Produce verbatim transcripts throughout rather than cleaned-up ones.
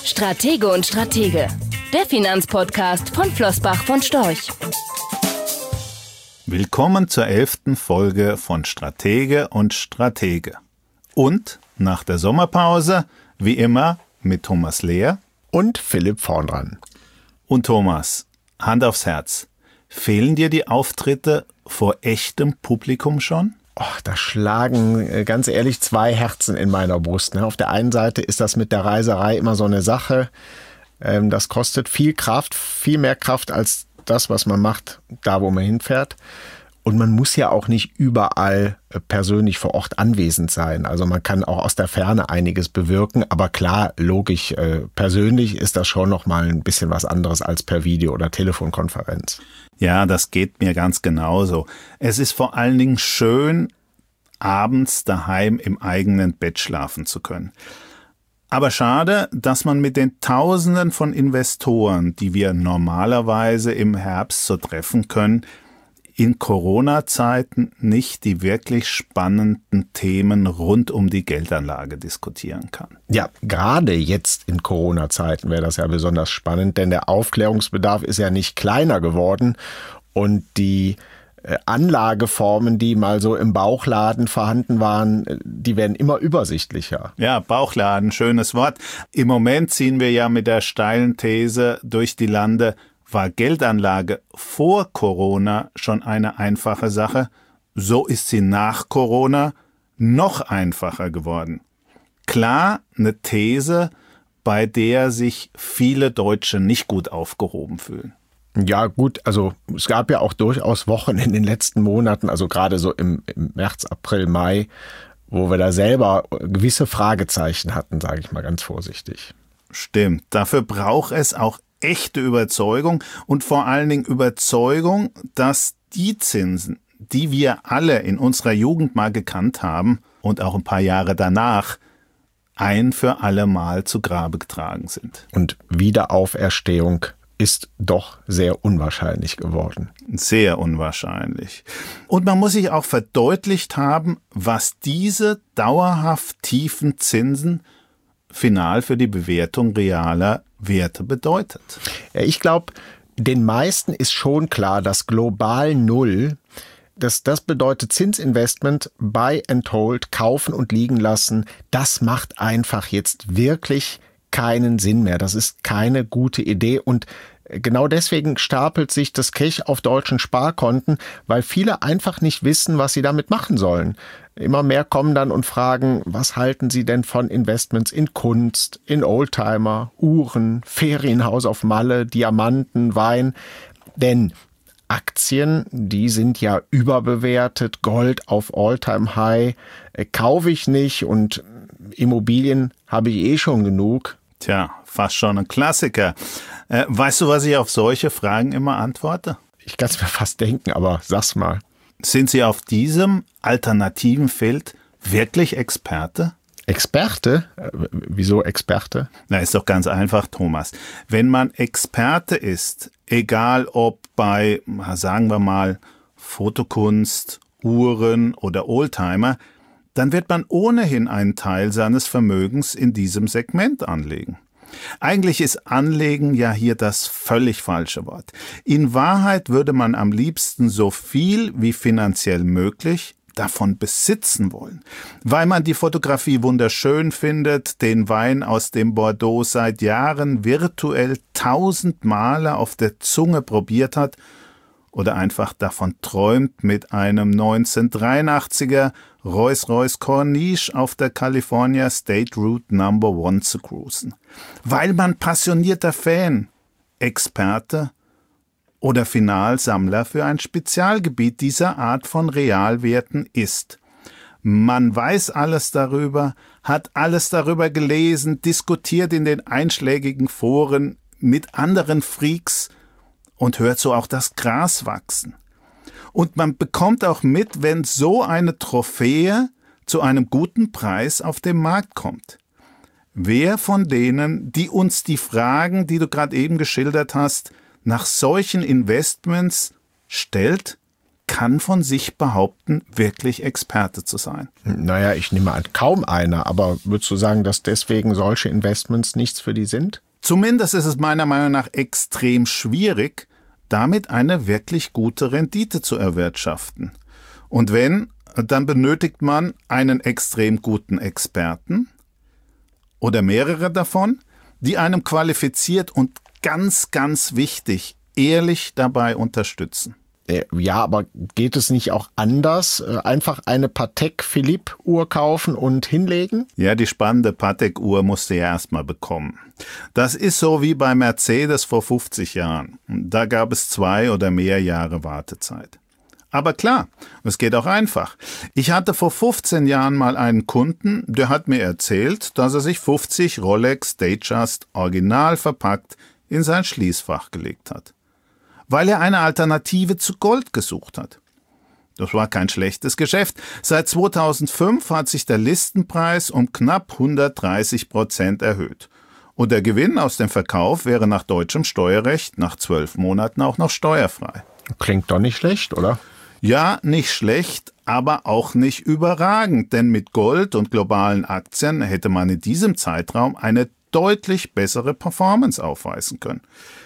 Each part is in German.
Stratege und Stratege, der Finanzpodcast von Flossbach von Storch. Willkommen zur elften Folge von Stratege und Stratege. Und nach der Sommerpause, wie immer, mit Thomas Lehr und Philipp Vorndran. Und Thomas, Hand aufs Herz, fehlen dir die Auftritte vor echtem Publikum schon? Oh, da schlagen ganz ehrlich zwei Herzen in meiner Brust. Auf der einen Seite ist das mit der Reiserei immer so eine Sache. Das kostet viel Kraft, viel mehr Kraft als das, was man macht, da wo man hinfährt. Und man muss ja auch nicht überall persönlich vor Ort anwesend sein. Also man kann auch aus der Ferne einiges bewirken. Aber klar, logisch, persönlich ist das schon noch mal ein bisschen was anderes als per Video- oder Telefonkonferenz. Ja, das geht mir ganz genauso. Es ist vor allen Dingen schön, abends daheim im eigenen Bett schlafen zu können. Aber schade, dass man mit den Tausenden von Investoren, die wir normalerweise im Herbst so treffen können, in Corona-Zeiten nicht die wirklich spannenden Themen rund um die Geldanlage diskutieren kann. Ja, gerade jetzt in Corona-Zeiten wäre das ja besonders spannend, denn der Aufklärungsbedarf ist ja nicht kleiner geworden und die Anlageformen, die mal so im Bauchladen vorhanden waren, die werden immer übersichtlicher. Ja, Bauchladen, schönes Wort. Im Moment ziehen wir ja mit der steilen These durch die Lande, war Geldanlage vor Corona schon eine einfache Sache, so ist sie nach Corona noch einfacher geworden. Klar, eine These, bei der sich viele Deutsche nicht gut aufgehoben fühlen. Ja gut, also es gab ja auch durchaus Wochen in den letzten Monaten, also gerade so im, im März, April, Mai, wo wir da selber gewisse Fragezeichen hatten, sage ich mal ganz vorsichtig. Stimmt, dafür braucht es auch echte Überzeugung und vor allen Dingen Überzeugung, dass die Zinsen, die wir alle in unserer Jugend mal gekannt haben und auch ein paar Jahre danach, ein für alle Mal zu Grabe getragen sind. Und Wiederauferstehung ist doch sehr unwahrscheinlich geworden. Sehr unwahrscheinlich. Und man muss sich auch verdeutlicht haben, was diese dauerhaft tiefen Zinsen final für die Bewertung realer Werte bedeutet. Ja, ich glaube, den meisten ist schon klar, dass global Null, das, das bedeutet Zinsinvestment, Buy and Hold, kaufen und liegen lassen, das macht einfach jetzt wirklich keinen Sinn mehr. Das ist keine gute Idee und genau deswegen stapelt sich das Cash auf deutschen Sparkonten, weil viele einfach nicht wissen, was sie damit machen sollen. Immer mehr kommen dann und fragen, was halten sie denn von Investments in Kunst, in Oldtimer, Uhren, Ferienhaus auf Malle, Diamanten, Wein. Denn Aktien, die sind ja überbewertet, Gold auf All-Time-High, äh, kaufe ich nicht und Immobilien habe ich eh schon genug. Tja, fast schon ein Klassiker. Äh, weißt du, was ich auf solche Fragen immer antworte? Ich kann es mir fast denken, aber sag's mal. Sind Sie auf diesem alternativen Feld wirklich Experte? Experte? Äh, wieso Experte? Na, ist doch ganz einfach, Thomas. Wenn man Experte ist, egal ob bei, sagen wir mal, Fotokunst, Uhren oder Oldtimer, dann wird man ohnehin einen Teil seines Vermögens in diesem Segment anlegen. Eigentlich ist Anlegen ja hier das völlig falsche Wort. In Wahrheit würde man am liebsten so viel wie finanziell möglich davon besitzen wollen, weil man die Fotografie wunderschön findet, den Wein aus dem Bordeaux seit Jahren virtuell tausend Male auf der Zunge probiert hat oder einfach davon träumt, mit einem neunzehnhundertdreiundachtziger Rolls-Royce Corniche auf der California State Route Number One zu cruisen. Weil man passionierter Fan, Experte oder Finalsammler für ein Spezialgebiet dieser Art von Realwerten ist. Man weiß alles darüber, hat alles darüber gelesen, diskutiert in den einschlägigen Foren mit anderen Freaks und hört so auch das Gras wachsen. Und man bekommt auch mit, wenn so eine Trophäe zu einem guten Preis auf den Markt kommt. Wer von denen, die uns die Fragen, die du gerade eben geschildert hast, nach solchen Investments stellt, kann von sich behaupten, wirklich Experte zu sein. Naja, ich nehme an, kaum einer. Aber würdest du sagen, dass deswegen solche Investments nichts für die sind? Zumindest ist es meiner Meinung nach extrem schwierig, damit eine wirklich gute Rendite zu erwirtschaften. Und wenn, dann benötigt man einen extrem guten Experten oder mehrere davon, die einem qualifiziert und ganz, ganz wichtig, ehrlich dabei unterstützen. Ja, aber geht es nicht auch anders? Einfach eine Patek Philippe Uhr kaufen und hinlegen? Ja, die spannende Patek Uhr musst du ja erstmal bekommen. Das ist so wie bei Mercedes vor fünfzig Jahren. Da gab es zwei oder mehr Jahre Wartezeit. Aber klar, es geht auch einfach. Ich hatte vor fünfzehn Jahren mal einen Kunden, der hat mir erzählt, dass er sich fünfzig Rolex Datejust original verpackt in sein Schließfach gelegt hat, weil er eine Alternative zu Gold gesucht hat. Das war kein schlechtes Geschäft. Seit zweitausendfünf hat sich der Listenpreis um knapp hundertdreißig Prozent erhöht. Und der Gewinn aus dem Verkauf wäre nach deutschem Steuerrecht nach zwölf Monaten auch noch steuerfrei. Klingt doch nicht schlecht, oder? Ja, nicht schlecht, aber auch nicht überragend, denn mit Gold und globalen Aktien hätte man in diesem Zeitraum eine deutlich bessere Performance aufweisen können.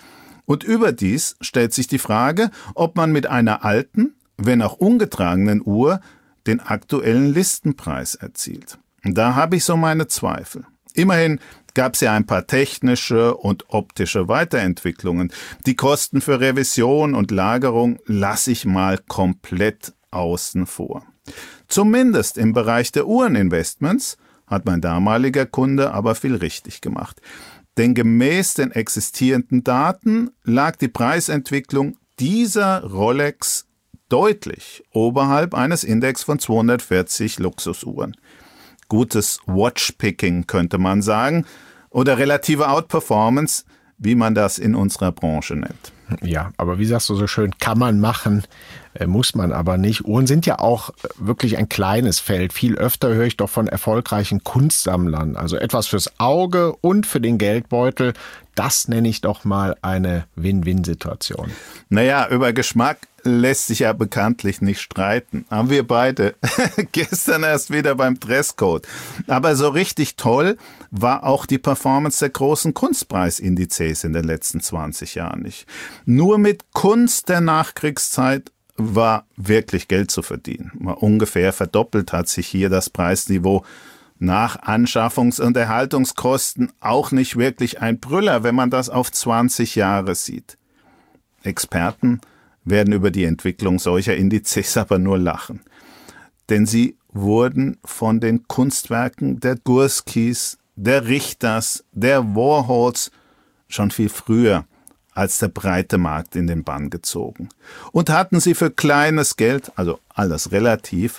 Und überdies stellt sich die Frage, ob man mit einer alten, wenn auch ungetragenen Uhr den aktuellen Listenpreis erzielt. Und da habe ich so meine Zweifel. Immerhin gab es ja ein paar technische und optische Weiterentwicklungen. Die Kosten für Revision und Lagerung lasse ich mal komplett außen vor. Zumindest im Bereich der Uhreninvestments hat mein damaliger Kunde aber viel richtig gemacht. Denn gemäß den existierenden Daten lag die Preisentwicklung dieser Rolex deutlich oberhalb eines Index von zweihundertvierzig Luxusuhren. Gutes Watchpicking könnte man sagen, oder relative Outperformance, wie man das in unserer Branche nennt. Ja, aber wie sagst du so schön, kann man machen, äh, muss man aber nicht. Uhren sind ja auch wirklich ein kleines Feld. Viel öfter höre ich doch von erfolgreichen Kunstsammlern. Also etwas fürs Auge und für den Geldbeutel. Das nenne ich doch mal eine Win-Win-Situation. Naja, über Geschmack lässt sich ja bekanntlich nicht streiten. Haben wir beide gestern erst wieder beim Dresscode. Aber so richtig toll war auch die Performance der großen Kunstpreisindizes in den letzten zwanzig Jahren nicht. Nur mit Kunst der Nachkriegszeit war wirklich Geld zu verdienen. Mal ungefähr verdoppelt hat sich hier das Preisniveau. Nach Anschaffungs- und Erhaltungskosten auch nicht wirklich ein Brüller, wenn man das auf zwanzig Jahre sieht. Experten werden über die Entwicklung solcher Indizes aber nur lachen. Denn sie wurden von den Kunstwerken der Gurskis, der Richters, der Warhols schon viel früher als der breite Markt in den Bann gezogen. Und hatten sie für kleines Geld, also alles relativ,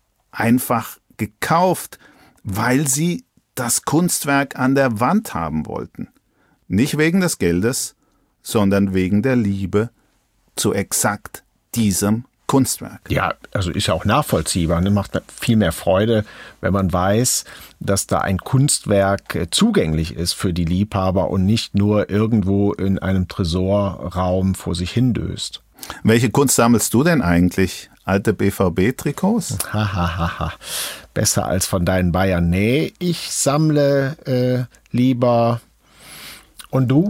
einfach gekauft, weil sie das Kunstwerk an der Wand haben wollten. Nicht wegen des Geldes, sondern wegen der Liebe zu exakt diesem Kunstwerk. Ja, also ist ja auch nachvollziehbar. Ne? Macht viel mehr Freude, wenn man weiß, dass da ein Kunstwerk zugänglich ist für die Liebhaber und nicht nur irgendwo in einem Tresorraum vor sich hindöst. Welche Kunst sammelst du denn eigentlich? Alte B V B-Trikots? Hahaha. Besser als von deinen Bayern. Nee, ich sammle äh, lieber. Und du?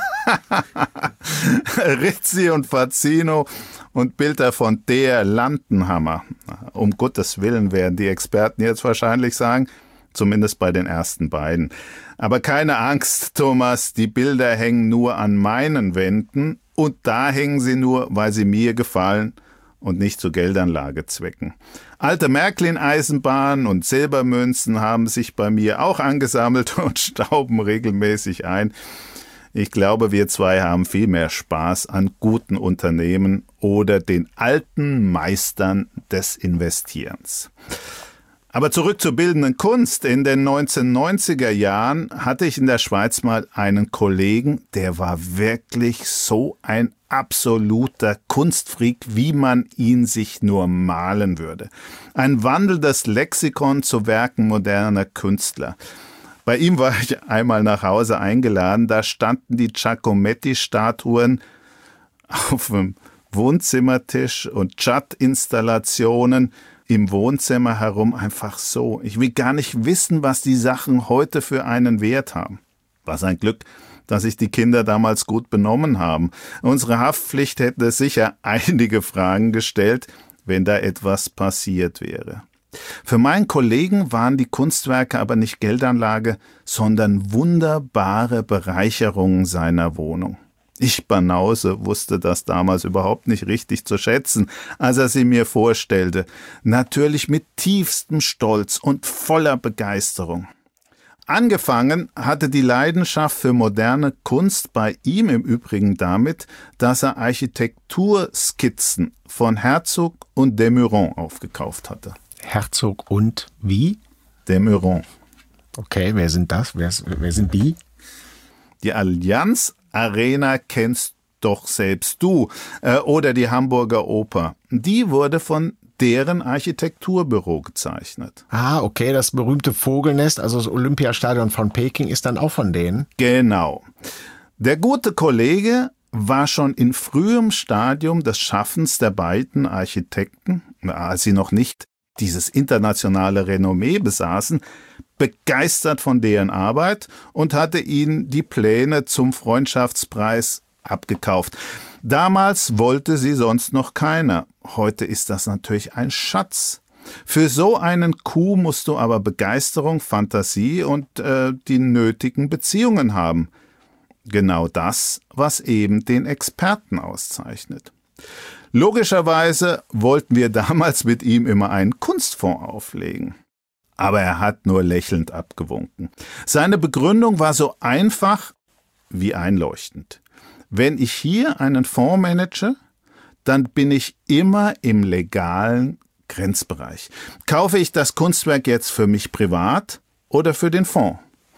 Rizzi und Fazzino und Bilder von der Landenhammer. Um Gottes Willen werden die Experten jetzt wahrscheinlich sagen, zumindest bei den ersten beiden. Aber keine Angst, Thomas, die Bilder hängen nur an meinen Wänden und da hängen sie nur, weil sie mir gefallen und nicht zu Geldanlagezwecken. Alte Märklin-Eisenbahnen und Silbermünzen haben sich bei mir auch angesammelt und stauben regelmäßig ein. Ich glaube, wir zwei haben viel mehr Spaß an guten Unternehmen oder den alten Meistern des Investierens. Aber zurück zur bildenden Kunst. In den neunzehnhundertneunziger Jahren hatte ich in der Schweiz mal einen Kollegen, der war wirklich so ein absoluter Kunstfreak, wie man ihn sich nur malen würde. Ein wandelndes Lexikon zu Werken moderner Künstler. Bei ihm war ich einmal nach Hause eingeladen, da standen die Giacometti-Statuen auf dem Wohnzimmertisch und Chat-Installationen im Wohnzimmer herum einfach so. Ich will gar nicht wissen, was die Sachen heute für einen Wert haben. Was ein Glück, dass sich die Kinder damals gut benommen haben. Unsere Haftpflicht hätte sicher einige Fragen gestellt, wenn da etwas passiert wäre. Für meinen Kollegen waren die Kunstwerke aber nicht Geldanlage, sondern wunderbare Bereicherungen seiner Wohnung. Ich, Banause, wusste das damals überhaupt nicht richtig zu schätzen, als er sie mir vorstellte. Natürlich mit tiefstem Stolz und voller Begeisterung. Angefangen hatte die Leidenschaft für moderne Kunst bei ihm im Übrigen damit, dass er Architekturskizzen von Herzog und de Meuron aufgekauft hatte. Herzog und wie? De Meuron. Okay, wer sind das? Wer, wer sind die? Die Allianz Arena kennst doch selbst du. Äh, oder die Hamburger Oper. Die wurde von deren Architekturbüro gezeichnet. Ah, okay, das berühmte Vogelnest, also das Olympiastadion von Peking, ist dann auch von denen? Genau. Der gute Kollege war schon in frühem Stadium des Schaffens der beiden Architekten, als sie noch nicht dieses internationale Renommee besaßen, begeistert von deren Arbeit und hatte ihnen die Pläne zum Freundschaftspreis abgekauft. Damals wollte sie sonst noch keiner. Heute ist das natürlich ein Schatz. Für so einen Coup musst du aber Begeisterung, Fantasie und äh, die nötigen Beziehungen haben. Genau das, was eben den Experten auszeichnet. Logischerweise wollten wir damals mit ihm immer einen Kunstfonds auflegen. Aber er hat nur lächelnd abgewunken. Seine Begründung war so einfach wie einleuchtend. Wenn ich hier einen Fonds manage, dann bin ich immer im legalen Grenzbereich. Kaufe ich das Kunstwerk jetzt für mich privat oder für den Fonds?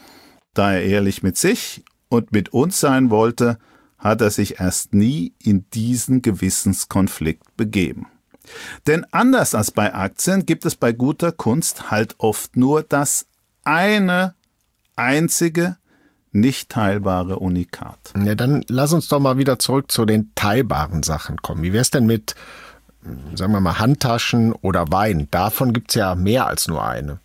Da er ehrlich mit sich und mit uns sein wollte, hat er sich erst nie in diesen Gewissenskonflikt begeben. Denn anders als bei Aktien gibt es bei guter Kunst halt oft nur das eine einzige nicht teilbare Unikat. Ja, dann lass uns doch mal wieder zurück zu den teilbaren Sachen kommen. Wie wäre es denn mit, sagen wir mal, Handtaschen oder Wein? Davon gibt es ja mehr als nur eine.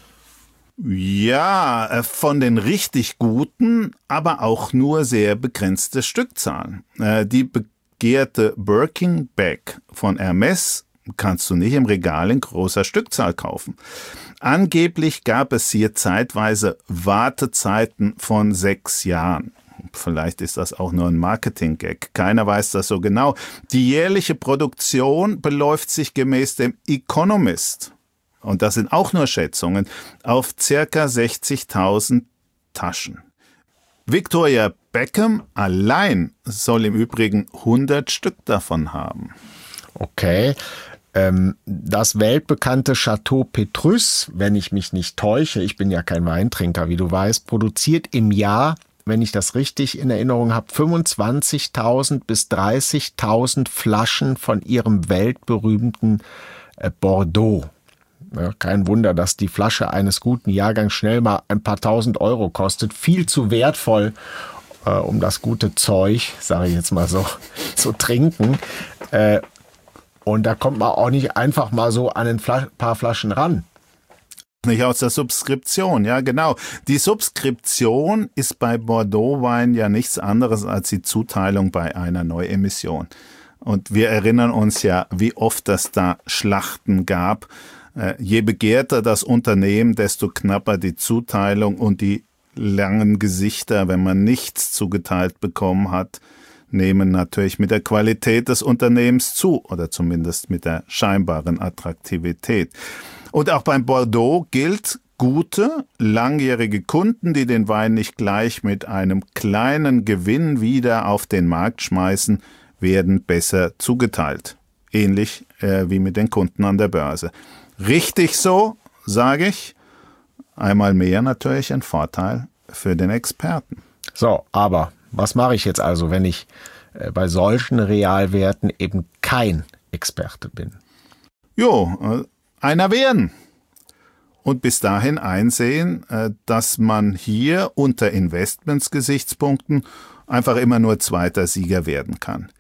Ja, von den richtig guten, aber auch nur sehr begrenzte Stückzahlen. Die begehrte Birkin Bag von Hermes kannst du nicht im Regal in großer Stückzahl kaufen. Angeblich gab es hier zeitweise Wartezeiten von sechs Jahren. Vielleicht ist das auch nur ein Marketing-Gag. Keiner weiß das so genau. Die jährliche Produktion beläuft sich gemäß dem Economist, und das sind auch nur Schätzungen, auf circa sechzigtausend Taschen. Victoria Beckham allein soll im Übrigen hundert Stück davon haben. Okay. Das weltbekannte Chateau Petrus, wenn ich mich nicht täusche, ich bin ja kein Weintrinker, wie du weißt, produziert im Jahr, wenn ich das richtig in Erinnerung habe, fünfundzwanzigtausend bis dreißigtausend Flaschen von ihrem weltberühmten Bordeaux. Ja, kein Wunder, dass die Flasche eines guten Jahrgangs schnell mal ein paar tausend Euro kostet. Viel zu wertvoll, äh, um das gute Zeug, sage ich jetzt mal so, zu trinken. Äh, Und da kommt man auch nicht einfach mal so an ein Flas- paar Flaschen ran. Nicht aus der Subskription, ja genau. Die Subskription ist bei Bordeaux-Wein ja nichts anderes als die Zuteilung bei einer Neuemission. Und wir erinnern uns ja, wie oft es da Schlachten gab. Äh, je begehrter das Unternehmen, desto knapper die Zuteilung und die langen Gesichter, wenn man nichts zugeteilt bekommen hat, nehmen natürlich mit der Qualität des Unternehmens zu oder zumindest mit der scheinbaren Attraktivität. Und auch beim Bordeaux gilt, gute, langjährige Kunden, die den Wein nicht gleich mit einem kleinen Gewinn wieder auf den Markt schmeißen, werden besser zugeteilt. Ähnlich äh, wie mit den Kunden an der Börse. Richtig so, sage ich. Einmal mehr natürlich ein Vorteil für den Experten. So, aber was mache ich jetzt also, wenn ich äh, bei solchen Realwerten eben kein Experte bin? Jo, äh, einer werden. Und bis dahin einsehen, äh, dass man hier unter Investments-Gesichtspunkten einfach immer nur zweiter Sieger werden kann.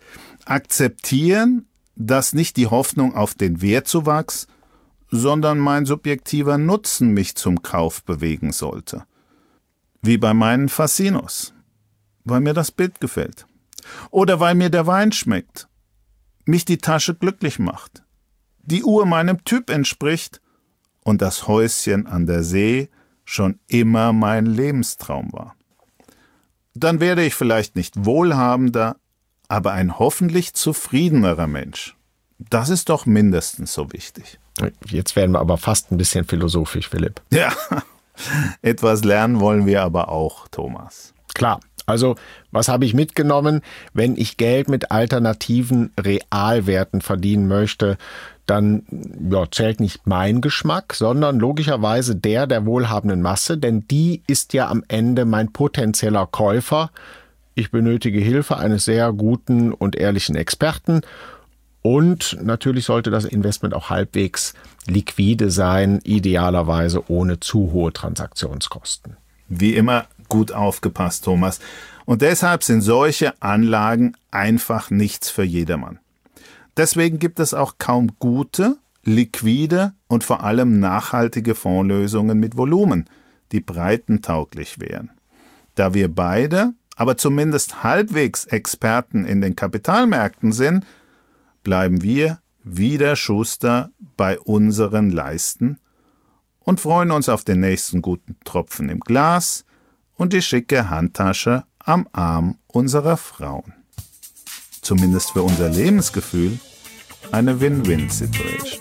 Akzeptieren, dass nicht die Hoffnung auf den Wertzuwachs, sondern mein subjektiver Nutzen mich zum Kauf bewegen sollte. Wie bei meinen Fassinos. Weil mir das Bild gefällt. Oder weil mir der Wein schmeckt. Mich die Tasche glücklich macht. Die Uhr meinem Typ entspricht und das Häuschen an der See schon immer mein Lebenstraum war. Dann werde ich vielleicht nicht wohlhabender, aber ein hoffentlich zufriedenerer Mensch. Das ist doch mindestens so wichtig. Jetzt werden wir aber fast ein bisschen philosophisch, Philipp. Ja, etwas lernen wollen wir aber auch, Thomas. Klar. Also, was habe ich mitgenommen? Wenn ich Geld mit alternativen Realwerten verdienen möchte, dann ja, zählt nicht mein Geschmack, sondern logischerweise der der wohlhabenden Masse, denn die ist ja am Ende mein potenzieller Käufer. Ich benötige Hilfe eines sehr guten und ehrlichen Experten. Und natürlich sollte das Investment auch halbwegs liquide sein, idealerweise ohne zu hohe Transaktionskosten. Wie immer gut aufgepasst, Thomas. Und deshalb sind solche Anlagen einfach nichts für jedermann. Deswegen gibt es auch kaum gute, liquide und vor allem nachhaltige Fondslösungen mit Volumen, die breitentauglich wären. Da wir beide, aber zumindest halbwegs Experten in den Kapitalmärkten sind, bleiben wir wie der Schuster bei unseren Leisten und freuen uns auf den nächsten guten Tropfen im Glas und die schicke Handtasche am Arm unserer Frauen. Zumindest für unser Lebensgefühl eine Win-Win-Situation.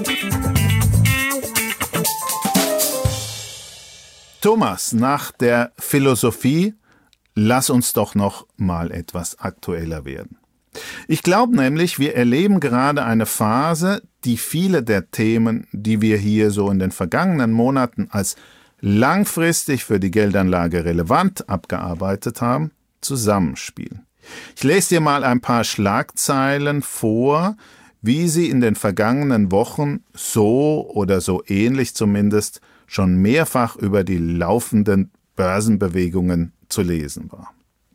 Thomas, nach der Philosophie, lass uns doch noch mal etwas aktueller werden. Ich glaube nämlich, wir erleben gerade eine Phase, die viele der Themen, die wir hier so in den vergangenen Monaten als langfristig für die Geldanlage relevant abgearbeitet haben, zusammenspielen. Ich lese dir mal ein paar Schlagzeilen vor, wie sie in den vergangenen Wochen so oder so ähnlich zumindest schon mehrfach über die laufenden Börsenbewegungen zu lesen war.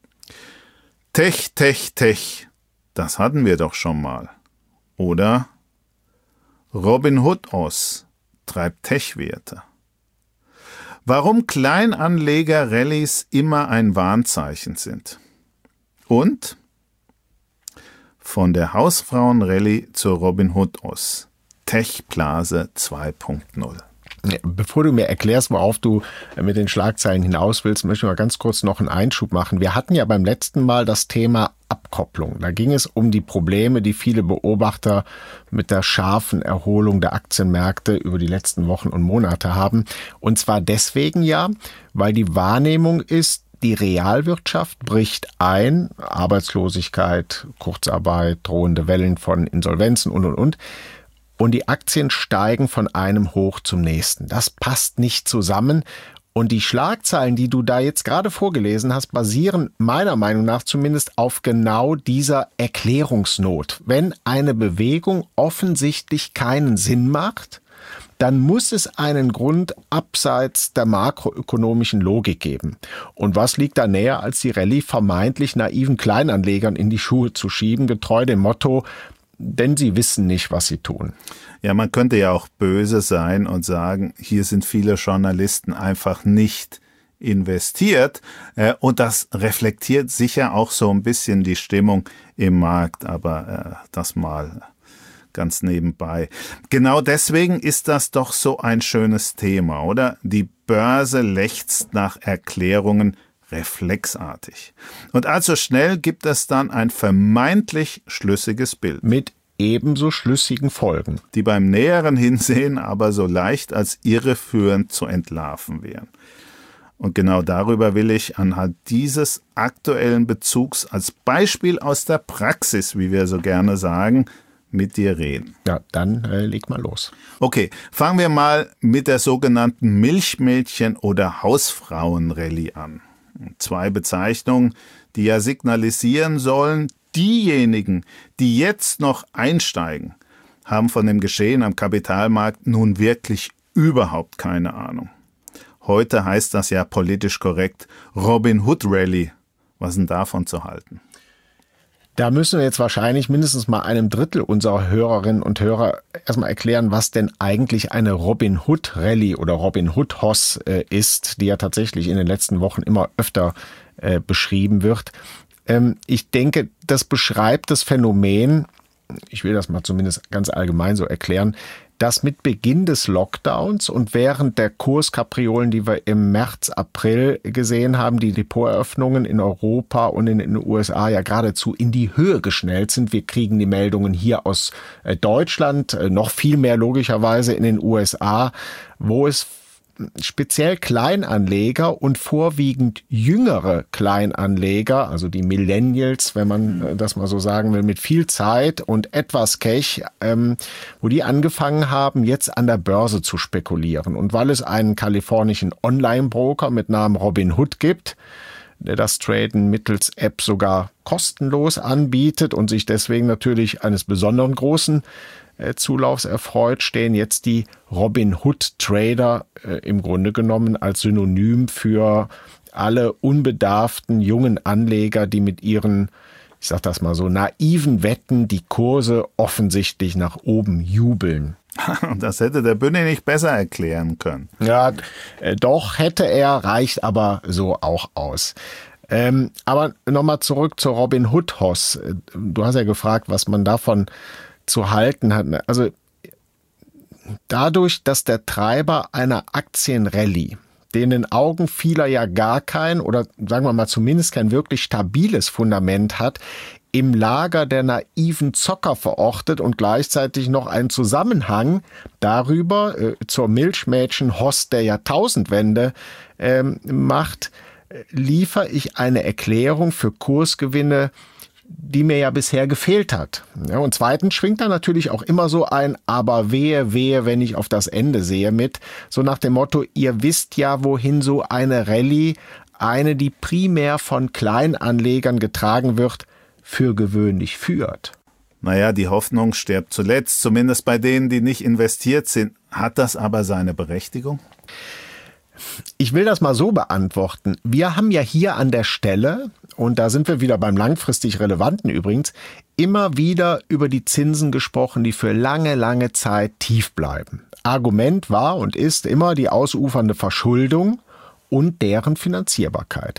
Tech, Tech, Tech, das hatten wir doch schon mal. Oder Robinhood-Os treibt Tech-Werte. Warum Kleinanleger-Rallyes immer ein Warnzeichen sind. Und von der Hausfrauen-Rallye zur Robinhood-Os. Tech-Blase zwei Punkt null. Bevor du mir erklärst, worauf du mit den Schlagzeilen hinaus willst, möchte ich mal ganz kurz noch einen Einschub machen. Wir hatten ja beim letzten Mal das Thema Abkopplung. Da ging es um die Probleme, die viele Beobachter mit der scharfen Erholung der Aktienmärkte über die letzten Wochen und Monate haben. Und zwar deswegen ja, weil die Wahrnehmung ist, die Realwirtschaft bricht ein, Arbeitslosigkeit, Kurzarbeit, drohende Wellen von Insolvenzen und, und, und. Und die Aktien steigen von einem Hoch zum nächsten. Das passt nicht zusammen. Und die Schlagzeilen, die du da jetzt gerade vorgelesen hast, basieren meiner Meinung nach zumindest auf genau dieser Erklärungsnot. Wenn eine Bewegung offensichtlich keinen Sinn macht, dann muss es einen Grund abseits der makroökonomischen Logik geben. Und was liegt da näher, als die Rallye vermeintlich naiven Kleinanlegern in die Schuhe zu schieben, getreu dem Motto, denn sie wissen nicht, was sie tun. Ja, man könnte ja auch böse sein und sagen, hier sind viele Journalisten einfach nicht investiert. Und das reflektiert sicher auch so ein bisschen die Stimmung im Markt, aber das mal ganz nebenbei. Genau deswegen ist das doch so ein schönes Thema, oder? Die Börse lechzt nach Erklärungen reflexartig. Und allzu schnell gibt es dann ein vermeintlich schlüssiges Bild. Mit ebenso schlüssigen Folgen. Die beim näheren Hinsehen aber so leicht als irreführend zu entlarven wären. Und genau darüber will ich anhand dieses aktuellen Bezugs als Beispiel aus der Praxis, wie wir so gerne sagen, mit dir reden. Ja, dann äh, leg mal los. Okay, fangen wir mal mit der sogenannten Milchmädchen- oder Hausfrauen-Rallye an. Zwei Bezeichnungen, die ja signalisieren sollen, diejenigen, die jetzt noch einsteigen, haben von dem Geschehen am Kapitalmarkt nun wirklich überhaupt keine Ahnung. Heute heißt das ja politisch korrekt Robin Hood Rallye. Was ist denn davon zu halten? Da müssen wir jetzt wahrscheinlich mindestens mal einem Drittel unserer Hörerinnen und Hörer erstmal erklären, was denn eigentlich eine Robinhood-Rallye oder Robinhood-Hoss äh, ist, die ja tatsächlich in den letzten Wochen immer öfter äh, beschrieben wird. Ähm, ich denke, das beschreibt das Phänomen, ich will das mal zumindest ganz allgemein so erklären, dass mit Beginn des Lockdowns und während der Kurskapriolen, die wir im März, April gesehen haben, die Depoteröffnungen in Europa und in den U S A ja geradezu in die Höhe geschnellt sind. Wir kriegen die Meldungen hier aus Deutschland, noch viel mehr logischerweise in den U S A, wo es speziell Kleinanleger und vorwiegend jüngere Kleinanleger, also die Millennials, wenn man das mal so sagen will, mit viel Zeit und etwas Cash, ähm, wo die angefangen haben, jetzt an der Börse zu spekulieren. Und weil es einen kalifornischen Online-Broker mit Namen Robinhood gibt, der das Traden mittels App sogar kostenlos anbietet und sich deswegen natürlich eines besonderen großen Zulaufs erfreut, stehen jetzt die Robinhood-Trader äh, im Grunde genommen als Synonym für alle unbedarften jungen Anleger, die mit ihren, ich sag das mal so, naiven Wetten die Kurse offensichtlich nach oben jubeln. Das hätte der Bünni nicht besser erklären können. Ja, äh, doch hätte er, reicht aber so auch aus. Ähm, aber nochmal zurück zur Robinhood-Hoss. Du hast ja gefragt, was man davon zu halten hat. Also dadurch, dass der Treiber einer Aktienrallye, den in den Augen vieler ja gar kein oder sagen wir mal zumindest kein wirklich stabiles Fundament hat, im Lager der naiven Zocker verortet und gleichzeitig noch einen Zusammenhang darüber äh, zur Milchmädchen-Hoss der Jahrtausendwende äh, macht, äh, liefere ich eine Erklärung für Kursgewinne, die mir ja bisher gefehlt hat. Ja, und zweitens schwingt da natürlich auch immer so ein aber wehe, wehe, wenn ich auf das Ende sehe mit, so nach dem Motto, ihr wisst ja, wohin so eine Rallye, eine, die primär von Kleinanlegern getragen wird, für gewöhnlich führt. Naja, die Hoffnung stirbt zuletzt, zumindest bei denen, die nicht investiert sind. Hat das aber seine Berechtigung? Ich will das mal so beantworten. Wir haben ja hier an der Stelle, und da sind wir wieder beim langfristig Relevanten übrigens, immer wieder über die Zinsen gesprochen, die für lange, lange Zeit tief bleiben. Argument war und ist immer die ausufernde Verschuldung und deren Finanzierbarkeit.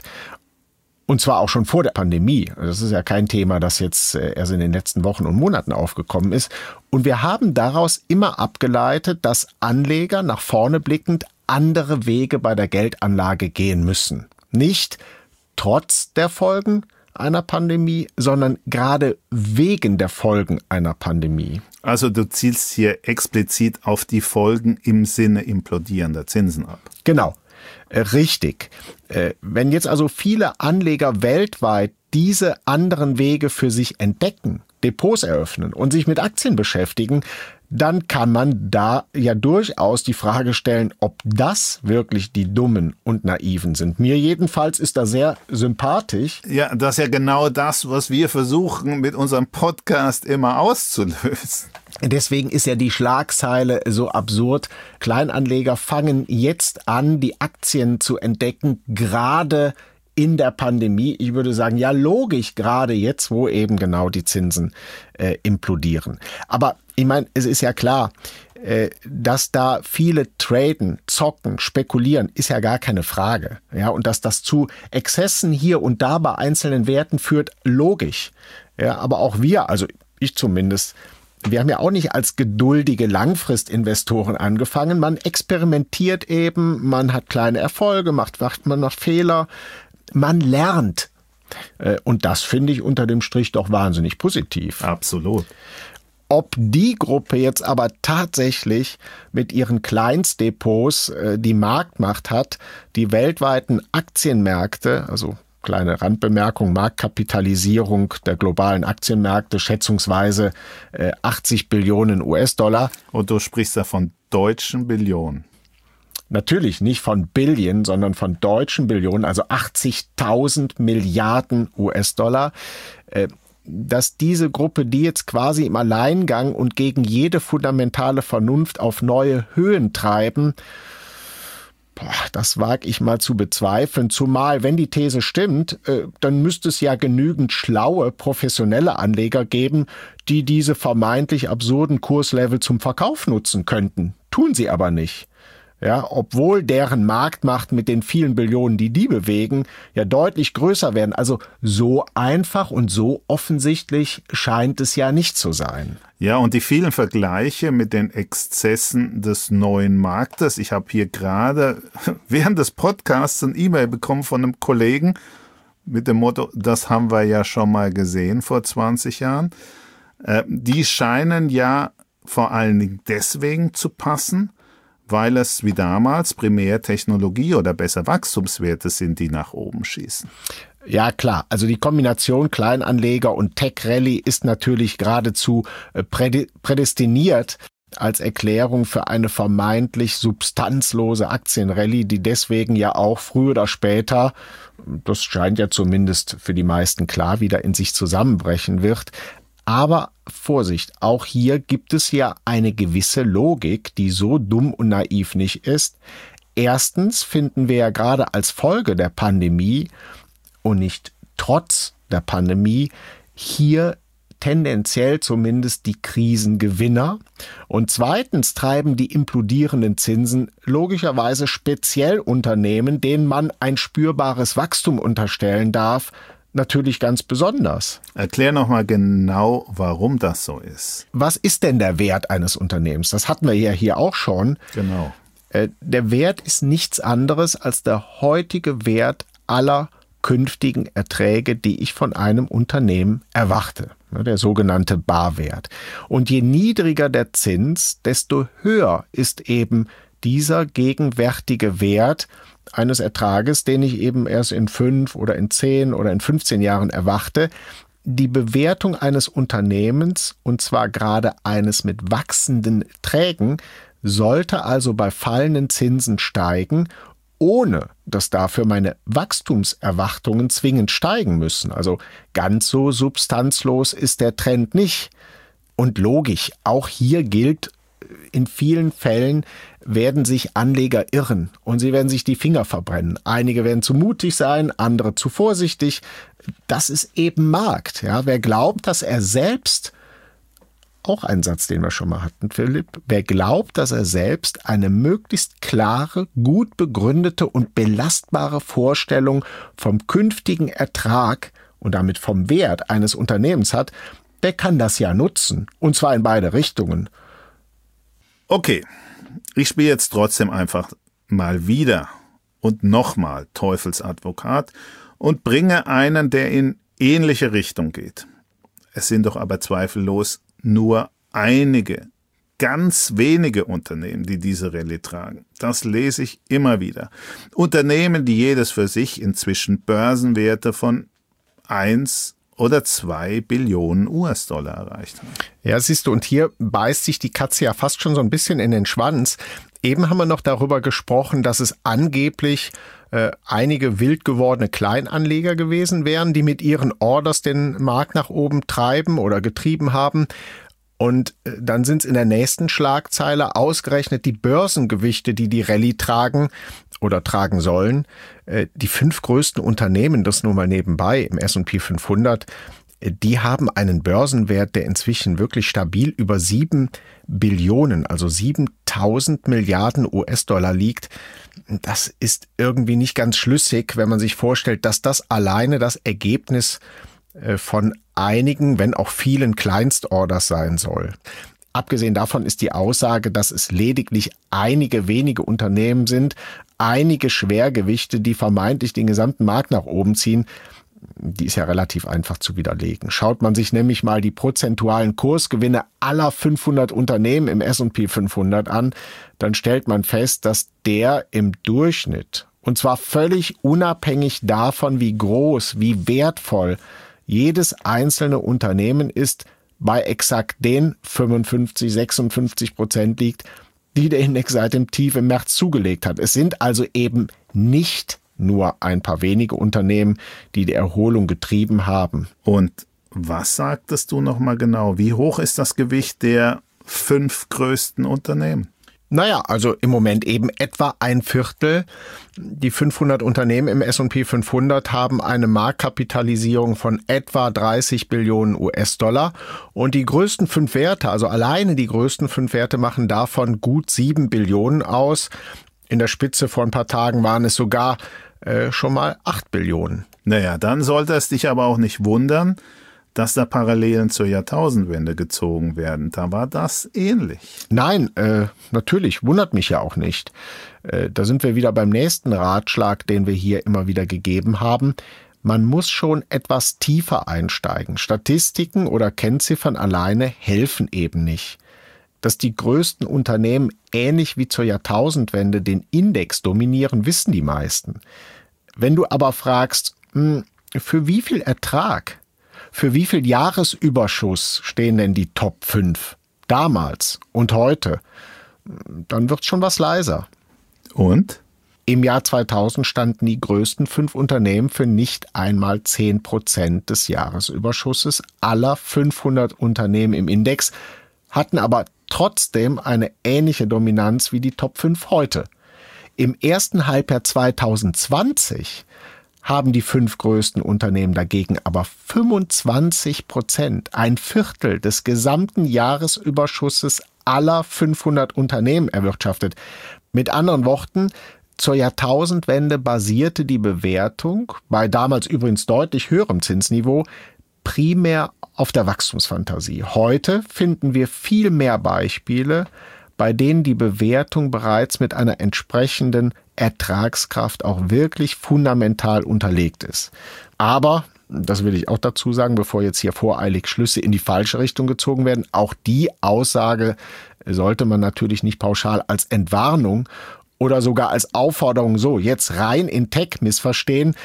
Und zwar auch schon vor der Pandemie. Das ist ja kein Thema, das jetzt erst in den letzten Wochen und Monaten aufgekommen ist. Und wir haben daraus immer abgeleitet, dass Anleger nach vorne blickend andere Wege bei der Geldanlage gehen müssen. Nicht trotz der Folgen einer Pandemie, sondern gerade wegen der Folgen einer Pandemie. Also du zielst hier explizit auf die Folgen im Sinne implodierender Zinsen ab. Genau, richtig. Wenn jetzt also viele Anleger weltweit diese anderen Wege für sich entdecken, Depots eröffnen und sich mit Aktien beschäftigen, dann kann man da ja durchaus die Frage stellen, ob das wirklich die Dummen und Naiven sind. Mir jedenfalls ist da sehr sympathisch. Ja, das ist ja genau das, was wir versuchen mit unserem Podcast immer auszulösen. Deswegen ist ja die Schlagzeile so absurd. Kleinanleger fangen jetzt an, die Aktien zu entdecken, gerade in der Pandemie. Ich würde sagen, ja logisch, gerade jetzt, wo eben genau die Zinsen äh, implodieren. Aber ich meine, es ist ja klar, äh, dass da viele traden, zocken, spekulieren, ist ja gar keine Frage. Ja, und dass das zu Exzessen hier und da bei einzelnen Werten führt, logisch. Ja, aber auch wir, also ich zumindest, wir haben ja auch nicht als geduldige Langfristinvestoren angefangen. Man experimentiert eben, man hat kleine Erfolge, macht, macht man noch Fehler. Man lernt. Und das finde ich unter dem Strich doch wahnsinnig positiv. Absolut. Ob die Gruppe jetzt aber tatsächlich mit ihren Kleinstdepots die Marktmacht hat, die weltweiten Aktienmärkte, also kleine Randbemerkung, Marktkapitalisierung der globalen Aktienmärkte, schätzungsweise achtzig Billionen U S-Dollar. Und du sprichst da von deutschen Billionen. Natürlich nicht von Billionen, sondern von deutschen Billionen, also achtzigtausend Milliarden U S-Dollar, dass diese Gruppe, die jetzt quasi im Alleingang und gegen jede fundamentale Vernunft auf neue Höhen treiben, Boah, das wage ich mal zu bezweifeln, zumal wenn die These stimmt, äh, dann müsste es ja genügend schlaue, professionelle Anleger geben, die diese vermeintlich absurden Kurslevel zum Verkauf nutzen könnten. Tun sie aber nicht. Ja, obwohl deren Marktmacht mit den vielen Billionen, die die bewegen, ja deutlich größer werden. Also so einfach und so offensichtlich scheint es ja nicht zu sein. Ja, und die vielen Vergleiche mit den Exzessen des neuen Marktes. Ich habe hier gerade während des Podcasts ein E-Mail bekommen von einem Kollegen mit dem Motto, das haben wir ja schon mal gesehen vor zwanzig Jahren. Äh, die scheinen ja vor allen Dingen deswegen zu passen, weil es wie damals primär Technologie oder besser Wachstumswerte sind, die nach oben schießen. Ja klar, also die Kombination Kleinanleger und Tech-Rallye ist natürlich geradezu prädestiniert als Erklärung für eine vermeintlich substanzlose Aktienrallye, die deswegen ja auch früher oder später, das scheint ja zumindest für die meisten klar, wieder in sich zusammenbrechen wird. Aber Vorsicht, auch hier gibt es ja eine gewisse Logik, die so dumm und naiv nicht ist. Erstens finden wir ja gerade als Folge der Pandemie und nicht trotz der Pandemie hier tendenziell zumindest die Krisengewinner. Und zweitens treiben die implodierenden Zinsen logischerweise speziell Unternehmen, denen man ein spürbares Wachstum unterstellen darf, natürlich ganz besonders. Erklär nochmal genau, warum das so ist. Was ist denn der Wert eines Unternehmens? Das hatten wir ja hier auch schon. Genau. Der Wert ist nichts anderes als der heutige Wert aller künftigen Erträge, die ich von einem Unternehmen erwarte. Der sogenannte Barwert. Und je niedriger der Zins, desto höher ist eben dieser gegenwärtige Wert eines Ertrages, den ich eben erst in fünf oder in zehn oder in fünfzehn Jahren erwarte. Die Bewertung eines Unternehmens, und zwar gerade eines mit wachsenden Erträgen, sollte also bei fallenden Zinsen steigen, ohne dass dafür meine Wachstumserwartungen zwingend steigen müssen. Also ganz so substanzlos ist der Trend nicht. Und logisch, auch hier gilt, in vielen Fällen werden sich Anleger irren und sie werden sich die Finger verbrennen. Einige werden zu mutig sein, andere zu vorsichtig. Das ist eben Markt. Ja, wer glaubt, dass er selbst, auch ein Satz, den wir schon mal hatten, Philipp, wer glaubt, dass er selbst eine möglichst klare, gut begründete und belastbare Vorstellung vom künftigen Ertrag und damit vom Wert eines Unternehmens hat, der kann das ja nutzen. Und zwar in beide Richtungen. Okay, ich spiele jetzt trotzdem einfach mal wieder und nochmal Teufelsadvokat und bringe einen, der in ähnliche Richtung geht. Es sind doch aber zweifellos nur einige, ganz wenige Unternehmen, die diese Rallye tragen. Das lese ich immer wieder. Unternehmen, die jedes für sich inzwischen Börsenwerte von eins oder zwei Billionen U S-Dollar erreicht haben. Ja, siehst du, und hier beißt sich die Katze ja fast schon so ein bisschen in den Schwanz. Eben haben wir noch darüber gesprochen, dass es angeblich äh, einige wild gewordene Kleinanleger gewesen wären, die mit ihren Orders den Markt nach oben treiben oder getrieben haben. Und äh, dann sind es in der nächsten Schlagzeile ausgerechnet die Börsengewichte, die die Rallye tragen oder tragen sollen. Äh, die fünf größten Unternehmen, das nur mal nebenbei im S und P fünfhundert, die haben einen Börsenwert, der inzwischen wirklich stabil über sieben Billionen, also siebentausend Milliarden U S-Dollar liegt. Das ist irgendwie nicht ganz schlüssig, wenn man sich vorstellt, dass das alleine das Ergebnis von einigen, wenn auch vielen Kleinstorders sein soll. Abgesehen davon ist die Aussage, dass es lediglich einige wenige Unternehmen sind, einige Schwergewichte, die vermeintlich den gesamten Markt nach oben ziehen, die ist ja relativ einfach zu widerlegen. Schaut man sich nämlich mal die prozentualen Kursgewinne aller fünfhundert Unternehmen im S und P fünfhundert an, dann stellt man fest, dass der im Durchschnitt, und zwar völlig unabhängig davon, wie groß, wie wertvoll jedes einzelne Unternehmen ist, bei exakt den fünfundfünfzig, sechsundfünfzig Prozent liegt, die der Index seit dem Tief im März zugelegt hat. Es sind also eben nicht nur ein paar wenige Unternehmen, die die Erholung getrieben haben. Und was sagtest du nochmal genau? Wie hoch ist das Gewicht der fünf größten Unternehmen? Naja, also im Moment eben etwa ein Viertel. Die fünfhundert Unternehmen im S und P fünfhundert haben eine Marktkapitalisierung von etwa dreißig Billionen U S-Dollar. Und die größten fünf Werte, also alleine die größten fünf Werte, machen davon gut sieben Billionen aus. In der Spitze vor ein paar Tagen waren es sogar äh, schon mal acht Billionen. Naja, dann sollte es dich aber auch nicht wundern, dass da Parallelen zur Jahrtausendwende gezogen werden. Da war das ähnlich. Nein, äh, natürlich, wundert mich ja auch nicht. Äh, da sind wir wieder beim nächsten Ratschlag, den wir hier immer wieder gegeben haben. Man muss schon etwas tiefer einsteigen. Statistiken oder Kennziffern alleine helfen eben nicht. Dass die größten Unternehmen ähnlich wie zur Jahrtausendwende den Index dominieren, wissen die meisten. Wenn du aber fragst, mh, für wie viel Ertrag, für wie viel Jahresüberschuss stehen denn die Top fünf damals und heute, dann wird schon was leiser. Und? Im Jahr zweitausend standen die größten fünf Unternehmen für nicht einmal zehn Prozent des Jahresüberschusses aller fünfhundert Unternehmen im Index, hatten aber trotzdem eine ähnliche Dominanz wie die Top fünf heute. Im ersten Halbjahr zweitausendzwanzig haben die fünf größten Unternehmen dagegen aber fünfundzwanzig Prozent, ein Viertel des gesamten Jahresüberschusses aller fünfhundert Unternehmen erwirtschaftet. Mit anderen Worten, zur Jahrtausendwende basierte die Bewertung, bei damals übrigens deutlich höherem Zinsniveau, primär auf der Wachstumsfantasie. Heute finden wir viel mehr Beispiele, bei denen die Bewertung bereits mit einer entsprechenden Ertragskraft auch wirklich fundamental unterlegt ist. Aber, das will ich auch dazu sagen, bevor jetzt hier voreilig Schlüsse in die falsche Richtung gezogen werden, auch die Aussage sollte man natürlich nicht pauschal als Entwarnung oder sogar als Aufforderung, so jetzt rein in Tech missverstehen.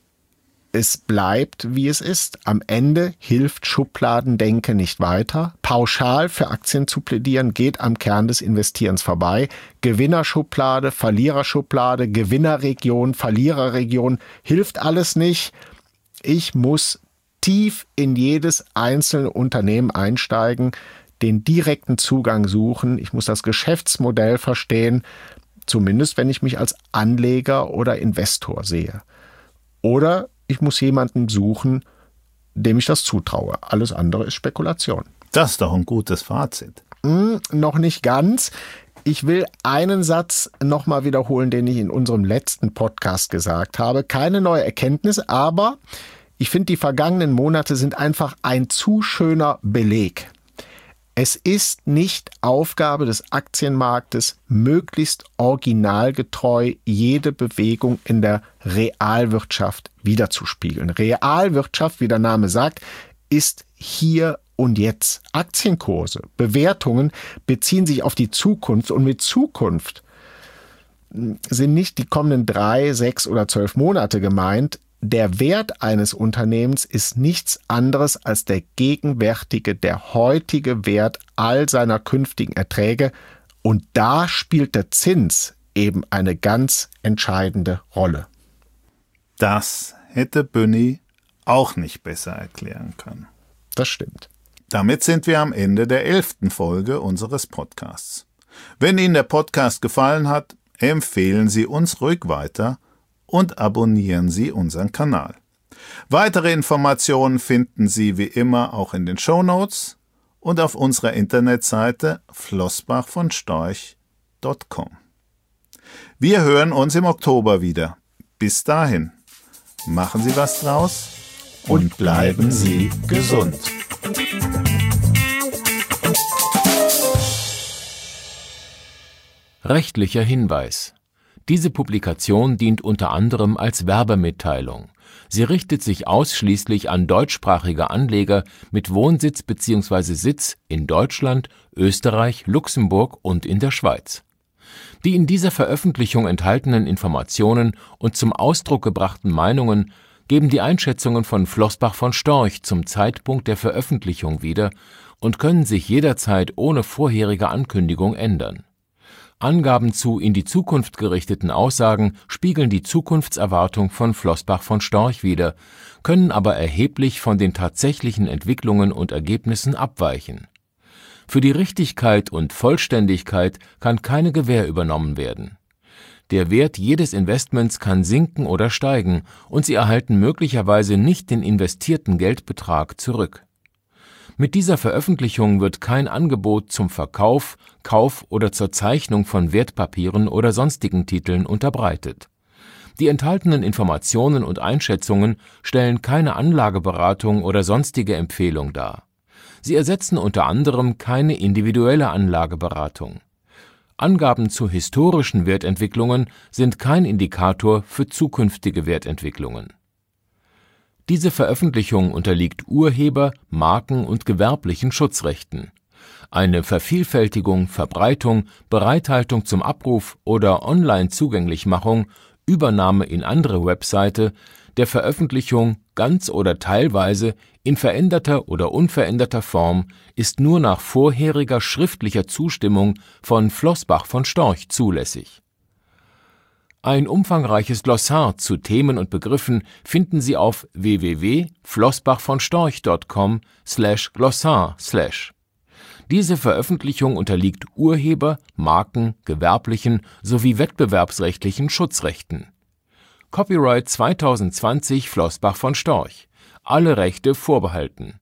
Es bleibt, wie es ist. Am Ende hilft Schubladendenke nicht weiter. Pauschal für Aktien zu plädieren, geht am Kern des Investierens vorbei. Gewinnerschublade, Verliererschublade, Gewinnerregion, Verliererregion, hilft alles nicht. Ich muss tief in jedes einzelne Unternehmen einsteigen, den direkten Zugang suchen. Ich muss das Geschäftsmodell verstehen, zumindest wenn ich mich als Anleger oder Investor sehe. Oder ich muss jemanden suchen, dem ich das zutraue. Alles andere ist Spekulation. Das ist doch ein gutes Fazit. Hm, noch nicht ganz. Ich will einen Satz nochmal wiederholen, den ich in unserem letzten Podcast gesagt habe. Keine neue Erkenntnis, aber ich finde, die vergangenen Monate sind einfach ein zu schöner Beleg. Es ist nicht Aufgabe des Aktienmarktes, möglichst originalgetreu jede Bewegung in der Realwirtschaft wiederzuspiegeln. Realwirtschaft, wie der Name sagt, ist hier und jetzt. Aktienkurse, Bewertungen beziehen sich auf die Zukunft und mit Zukunft sind nicht die kommenden drei, sechs oder zwölf Monate gemeint. Der Wert eines Unternehmens ist nichts anderes als der gegenwärtige, der heutige Wert all seiner künftigen Erträge. Und da spielt der Zins eben eine ganz entscheidende Rolle. Das hätte Bünni auch nicht besser erklären können. Das stimmt. Damit sind wir am Ende der elften Folge unseres Podcasts. Wenn Ihnen der Podcast gefallen hat, empfehlen Sie uns ruhig weiter und abonnieren Sie unseren Kanal. Weitere Informationen finden Sie wie immer auch in den Shownotes und auf unserer Internetseite flossbach von storch punkt com. Wir hören uns im Oktober wieder. Bis dahin, machen Sie was draus und bleiben Sie gesund. Rechtlicher Hinweis. Diese Publikation dient unter anderem als Werbemitteilung. Sie richtet sich ausschließlich an deutschsprachige Anleger mit Wohnsitz bzw. Sitz in Deutschland, Österreich, Luxemburg und in der Schweiz. Die in dieser Veröffentlichung enthaltenen Informationen und zum Ausdruck gebrachten Meinungen geben die Einschätzungen von Flossbach von Storch zum Zeitpunkt der Veröffentlichung wieder und können sich jederzeit ohne vorherige Ankündigung ändern. Angaben zu in die Zukunft gerichteten Aussagen spiegeln die Zukunftserwartung von Flossbach von Storch wider, können aber erheblich von den tatsächlichen Entwicklungen und Ergebnissen abweichen. Für die Richtigkeit und Vollständigkeit kann keine Gewähr übernommen werden. Der Wert jedes Investments kann sinken oder steigen, und Sie erhalten möglicherweise nicht den investierten Geldbetrag zurück. Mit dieser Veröffentlichung wird kein Angebot zum Verkauf, Kauf oder zur Zeichnung von Wertpapieren oder sonstigen Titeln unterbreitet. Die enthaltenen Informationen und Einschätzungen stellen keine Anlageberatung oder sonstige Empfehlung dar. Sie ersetzen unter anderem keine individuelle Anlageberatung. Angaben zu historischen Wertentwicklungen sind kein Indikator für zukünftige Wertentwicklungen. Diese Veröffentlichung unterliegt Urheber-, Marken- und gewerblichen Schutzrechten. Eine Vervielfältigung, Verbreitung, Bereithaltung zum Abruf oder Online-Zugänglichmachung, Übernahme in andere Webseite, der Veröffentlichung ganz oder teilweise in veränderter oder unveränderter Form ist nur nach vorheriger schriftlicher Zustimmung von Flossbach von Storch zulässig. Ein umfangreiches Glossar zu Themen und Begriffen finden Sie auf w w w punkt flossbach von storch punkt com slash glossar slash. Diese Veröffentlichung unterliegt Urheber-, Marken-, gewerblichen sowie wettbewerbsrechtlichen Schutzrechten. Copyright zwanzig zwanzig Flossbach von Storch. Alle Rechte vorbehalten.